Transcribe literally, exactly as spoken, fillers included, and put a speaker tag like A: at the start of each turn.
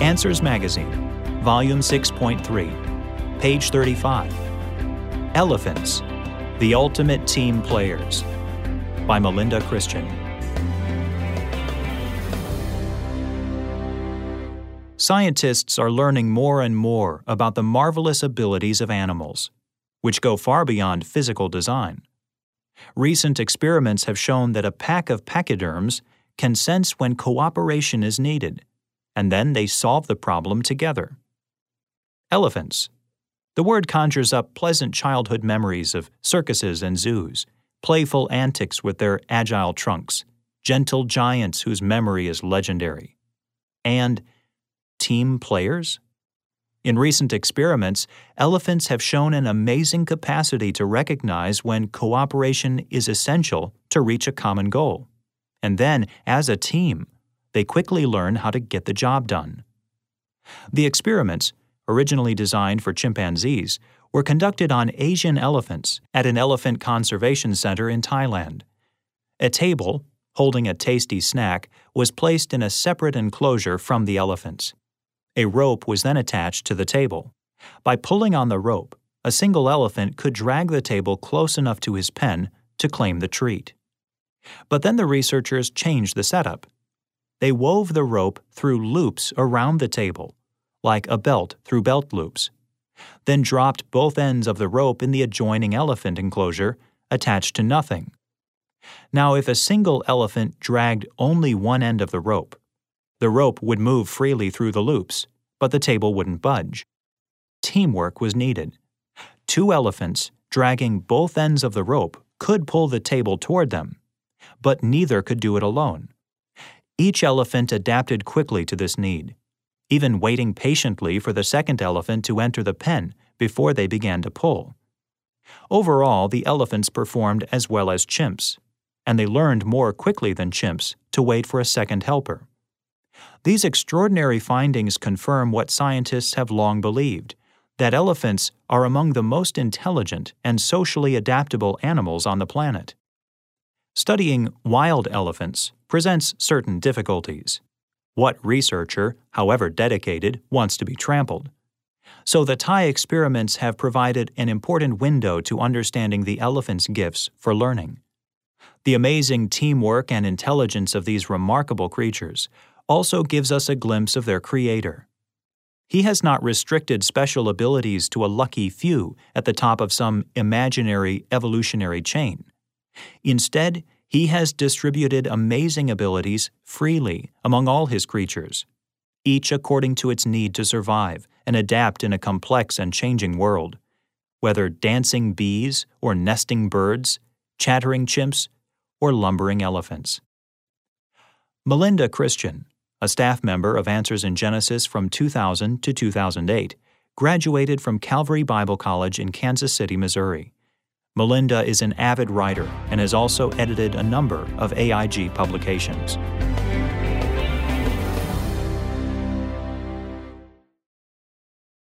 A: Answers Magazine, Volume six point three, page thirty-five. Elephants, the Ultimate Team Players, by Melinda Christian. Scientists are learning more and more about the marvelous abilities of animals, which go far beyond physical design. Recent experiments have shown that a pack of pachyderms can sense when cooperation is needed, and then they solve the problem together. Elephants. The word conjures up pleasant childhood memories of circuses and zoos, playful antics with their agile trunks, gentle giants whose memory is legendary. And team players? In recent experiments, elephants have shown an amazing capacity to recognize when cooperation is essential to reach a common goal. And then, as a team, they quickly learn how to get the job done. The experiments, originally designed for chimpanzees, were conducted on Asian elephants at an elephant conservation center in Thailand. A table, holding a tasty snack, was placed in a separate enclosure from the elephants. A rope was then attached to the table. By pulling on the rope, a single elephant could drag the table close enough to his pen to claim the treat. But then the researchers changed the setup. They wove the rope through loops around the table, like a belt through belt loops, then dropped both ends of the rope in the adjoining elephant enclosure, attached to nothing. Now, if a single elephant dragged only one end of the rope, the rope would move freely through the loops, but the table wouldn't budge. Teamwork was needed. Two elephants, dragging both ends of the rope, could pull the table toward them, but neither could do it alone. Each elephant adapted quickly to this need, even waiting patiently for the second elephant to enter the pen before they began to pull. Overall, the elephants performed as well as chimps, and they learned more quickly than chimps to wait for a second helper. These extraordinary findings confirm what scientists have long believed, that elephants are among the most intelligent and socially adaptable animals on the planet. Studying wild elephants presents certain difficulties. What researcher, however dedicated, wants to be trampled? So the Thai experiments have provided an important window to understanding the elephant's gifts for learning. The amazing teamwork and intelligence of these remarkable creatures also gives us a glimpse of their creator. He has not restricted special abilities to a lucky few at the top of some imaginary evolutionary chain. Instead, he has distributed amazing abilities freely among all his creatures, each according to its need to survive and adapt in a complex and changing world, whether dancing bees or nesting birds, chattering chimps, or lumbering elephants. Melinda Christian, a staff member of Answers in Genesis from two thousand to two thousand eight, graduated from Calvary Bible College in Kansas City, Missouri. Melinda is an avid writer and has also edited a number of A I G publications.